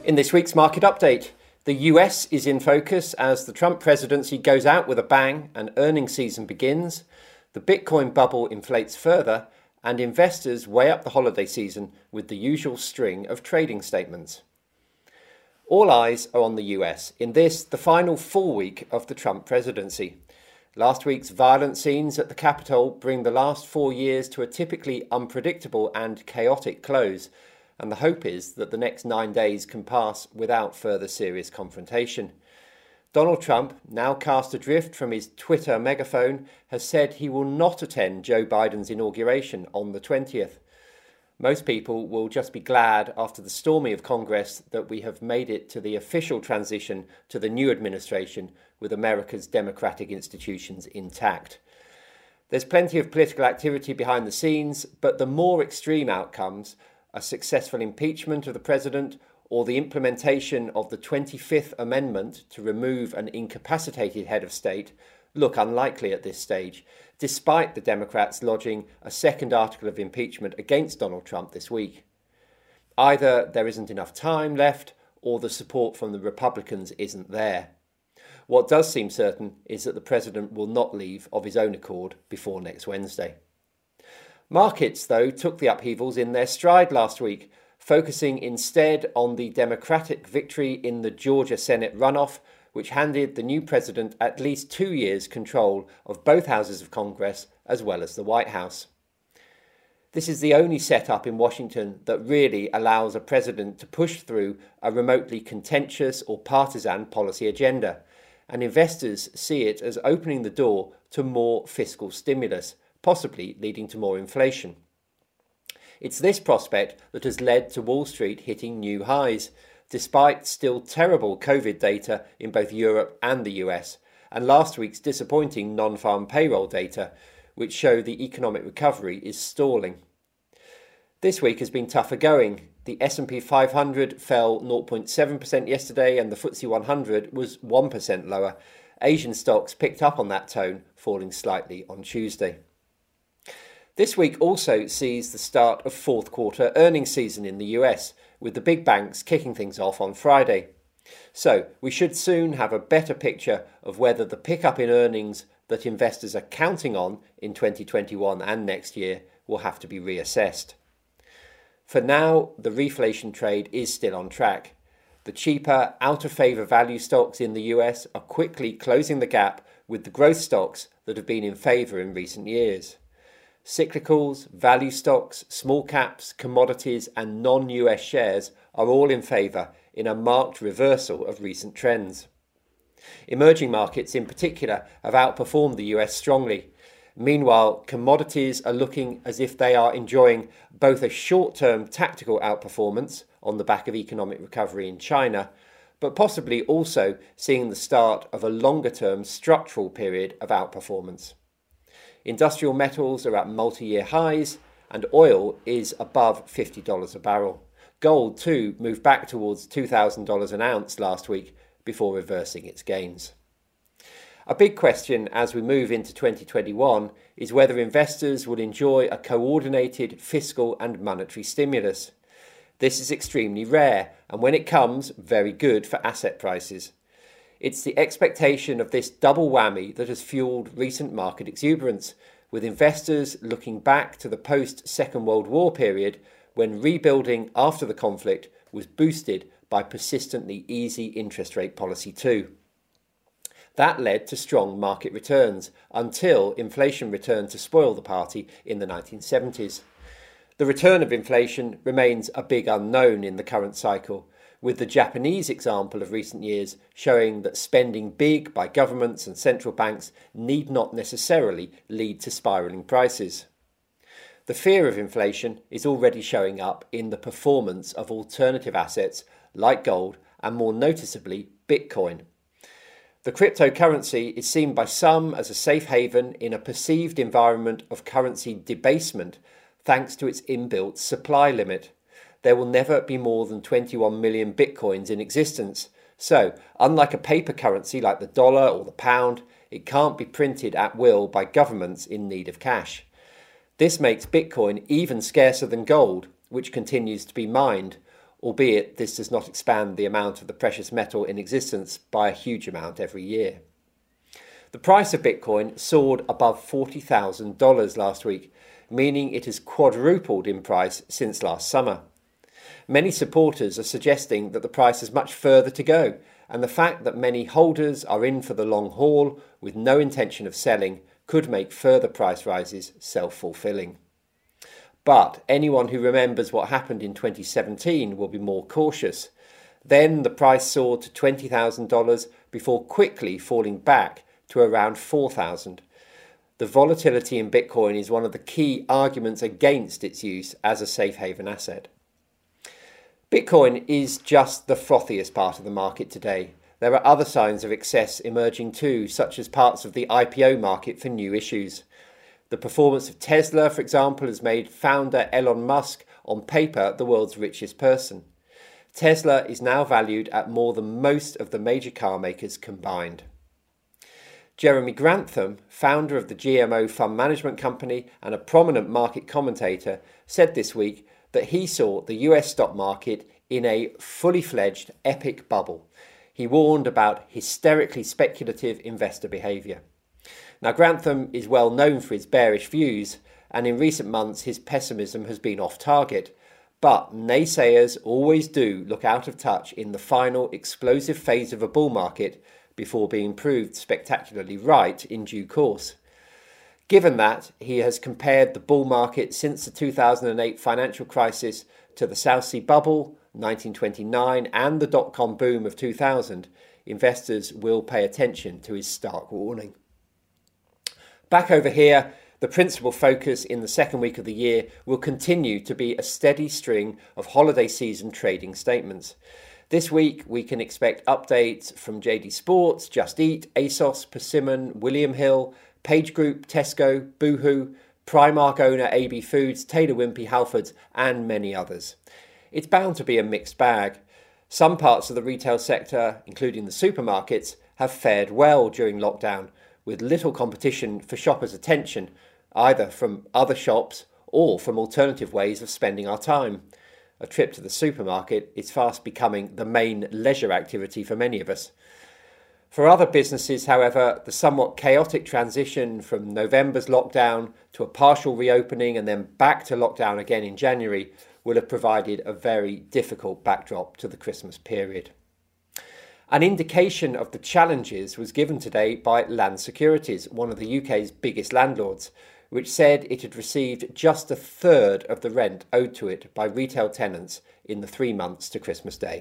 In this week's market update, the US is in focus as the Trump presidency goes out with a bang and earnings season begins. The Bitcoin bubble inflates further and investors weigh up the holiday season with the usual string of trading statements. All eyes are on the US in this, the final full week of the Trump presidency. Last week's violent scenes at the Capitol bring the last 4 years to a typically unpredictable and chaotic close, and the hope is that the next 9 days can pass without further serious confrontation. Donald Trump, now cast adrift from his Twitter megaphone, has said he will not attend Joe Biden's inauguration on the 20th. Most people will just be glad after the storming of Congress that we have made it to the official transition to the new administration with America's democratic institutions intact. There's plenty of political activity behind the scenes, but the more extreme outcomes, a successful impeachment of the president or the implementation of the 25th Amendment to remove an incapacitated head of state, look unlikely at this stage, despite the Democrats lodging a second article of impeachment against Donald Trump this week. Either there isn't enough time left or the support from the Republicans isn't there. What does seem certain is that the president will not leave of his own accord before next Wednesday. Markets, though, took the upheavals in their stride last week, focusing instead on the Democratic victory in the Georgia Senate runoff, which handed the new president at least 2 years' control of both houses of Congress as well as the White House. This is the only setup in Washington that really allows a president to push through a remotely contentious or partisan policy agenda, and investors see it as opening the door to more fiscal stimulus, possibly leading to more inflation. It's this prospect that has led to Wall Street hitting new highs, despite still terrible COVID data in both Europe and the US, and last week's disappointing non-farm payroll data, which show the economic recovery is stalling. This week has been tougher going. The S&P 500 fell 0.7% yesterday and the FTSE 100 was 1% lower. Asian stocks picked up on that tone, falling slightly on Tuesday. This week also sees the start of fourth quarter earnings season in the US, with the big banks kicking things off on Friday. So we should soon have a better picture of whether the pickup in earnings that investors are counting on in 2021 and next year will have to be reassessed. For now, the reflation trade is still on track. The cheaper, out-of-favour value stocks in the US are quickly closing the gap with the growth stocks that have been in favour in recent years. Cyclicals, value stocks, small caps, commodities and non-US shares are all in favour in a marked reversal of recent trends. Emerging markets in particular have outperformed the US strongly. Meanwhile, commodities are looking as if they are enjoying both a short-term tactical outperformance on the back of economic recovery in China, but possibly also seeing the start of a longer-term structural period of outperformance. Industrial metals are at multi-year highs and oil is above $50 a barrel. Gold, too, moved back towards $2,000 an ounce last week before reversing its gains. A big question as we move into 2021 is whether investors will enjoy a coordinated fiscal and monetary stimulus. This is extremely rare and when it comes, very good for asset prices. It's the expectation of this double whammy that has fueled recent market exuberance, with investors looking back to the post-Second World War period when rebuilding after the conflict was boosted by persistently easy interest rate policy too. That led to strong market returns until inflation returned to spoil the party in the 1970s. The return of inflation remains a big unknown in the current cycle, with the Japanese example of recent years showing that spending big by governments and central banks need not necessarily lead to spiralling prices. The fear of inflation is already showing up in the performance of alternative assets like gold and more noticeably Bitcoin. The cryptocurrency is seen by some as a safe haven in a perceived environment of currency debasement thanks to its inbuilt supply limit. There will never be more than 21 million bitcoins in existence. So, unlike a paper currency like the dollar or the pound, it can't be printed at will by governments in need of cash. This makes Bitcoin even scarcer than gold, which continues to be mined, albeit this does not expand the amount of the precious metal in existence by a huge amount every year. The price of Bitcoin soared above $40,000 last week, meaning it has quadrupled in price since last summer. Many supporters are suggesting that the price has much further to go, and the fact that many holders are in for the long haul with no intention of selling could make further price rises self-fulfilling. But anyone who remembers what happened in 2017 will be more cautious. Then the price soared to $20,000 before quickly falling back to around $4,000. The volatility in Bitcoin is one of the key arguments against its use as a safe haven asset. Bitcoin is just the frothiest part of the market today. There are other signs of excess emerging too, such as parts of the IPO market for new issues. The performance of Tesla, for example, has made founder Elon Musk on paper the world's richest person. Tesla is now valued at more than most of the major car makers combined. Jeremy Grantham, founder of the GMO fund management company and a prominent market commentator, said this week that he saw the US stock market in a fully fledged epic bubble. He warned about hysterically speculative investor behaviour. Now, Grantham is well known for his bearish views, and in recent months his pessimism has been off target. But naysayers always do look out of touch in the final explosive phase of a bull market before being proved spectacularly right in due course. Given that, he has compared the bull market since the 2008 financial crisis to the South Sea Bubble, 1929, and the dot-com boom of 2000, investors will pay attention to his stark warning. Back over here, the principal focus in the second week of the year will continue to be a steady string of holiday season trading statements. This week, we can expect updates from JD Sports, Just Eat, ASOS, Persimmon, William Hill, Page Group, Tesco, Boohoo, Primark owner AB Foods, Taylor Wimpey, Halfords, and many others. It's bound to be a mixed bag. Some parts of the retail sector, including the supermarkets, have fared well during lockdown, with little competition for shoppers' attention, either from other shops or from alternative ways of spending our time. A trip to the supermarket is fast becoming the main leisure activity for many of us. For other businesses, however, the somewhat chaotic transition from November's lockdown to a partial reopening and then back to lockdown again in January will have provided a very difficult backdrop to the Christmas period. An indication of the challenges was given today by Land Securities, one of the UK's biggest landlords, which said it had received just a third of the rent owed to it by retail tenants in the 3 months to Christmas Day.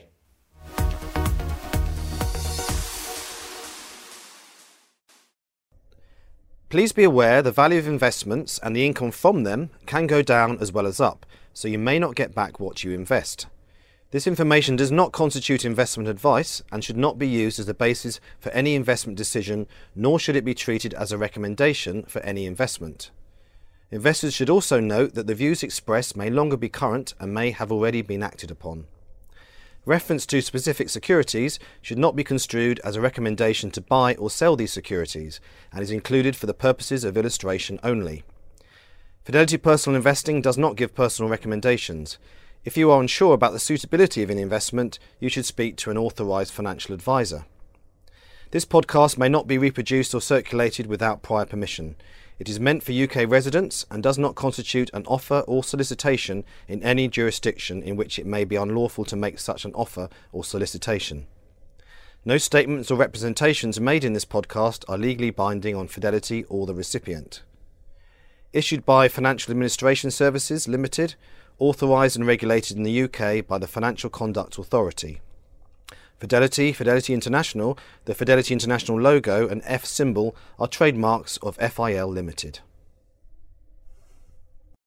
Please be aware the value of investments and the income from them can go down as well as up, so you may not get back what you invest. This information does not constitute investment advice and should not be used as the basis for any investment decision, nor should it be treated as a recommendation for any investment. Investors should also note that the views expressed may no longer be current and may have already been acted upon. Reference to specific securities should not be construed as a recommendation to buy or sell these securities and is included for the purposes of illustration only. Fidelity Personal Investing does not give personal recommendations. If you are unsure about the suitability of an investment, you should speak to an authorised financial advisor. This podcast may not be reproduced or circulated without prior permission. It is meant for UK residents and does not constitute an offer or solicitation in any jurisdiction in which it may be unlawful to make such an offer or solicitation. No statements or representations made in this podcast are legally binding on Fidelity or the recipient. Issued by Financial Administration Services Limited, authorised and regulated in the UK by the Financial Conduct Authority. Fidelity, Fidelity International, the Fidelity International logo and F symbol are trademarks of FIL Limited.